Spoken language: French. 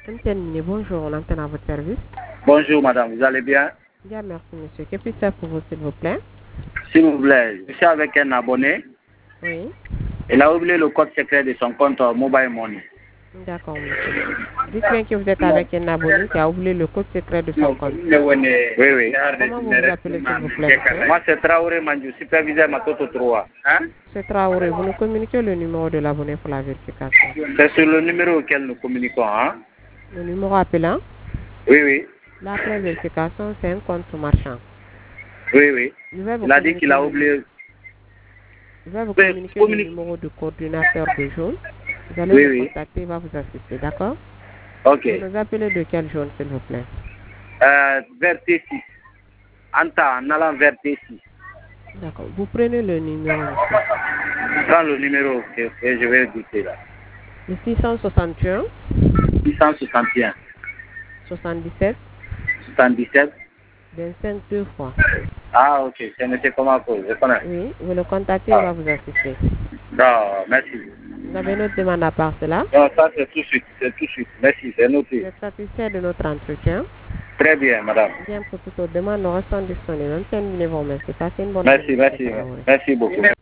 Bonjour, on entend à votre service. Bonjour madame, vous allez bien? Bien, merci monsieur. Que puis-je faire pour vous, s'il vous plaît? S'il vous plaît, je suis avec un abonné. Oui. Il a oublié le code secret de son compte Mobile Money. D'accord, monsieur. Dites bien que vous êtes avec un abonné qui a oublié le code secret de son compte. Oui, oui. Comment vous vous appelez, s'il vous plaît, monsieur? Moi c'est Traoré Mandjou, superviseur Matoto 3. C'est Traoré. Vous nous communiquez le numéro de l'abonné pour la vérification. C'est sur le numéro auquel nous communiquons, hein? Le numéro appelant. Oui, oui. L'après vérification, c'est un compte marchand. Oui, oui. Il a dit qu'il a oublié. Je vais vous communiquer le numéro du coordinateur de jaune. Vous allez le contacter, il va vous assister, d'accord? Ok. Vous nous appelez de quel jaune, s'il vous plaît? Vers T6. Anta, en allant vers T6. D'accord. Vous prenez le numéro, monsieur. Prends le numéro que je vais goûter là. Le 661. 661. 77. 77. 25 deux fois. Ah, ok. C'est M. Komako, je connais. Oui, vous le contactez, il va vous assister. Non, merci. Vous avez une autre demande à part cela? Non, ça c'est tout de suite. C'est tout de suite. Merci, c'est noté. Vous êtes satisfait de notre entretien? Très bien, madame. Bien, pour toutes aux demandes, nous restons disponibles. Même si nous vous remercie. Passez une bonne journée. Merci, merci. Merci beaucoup.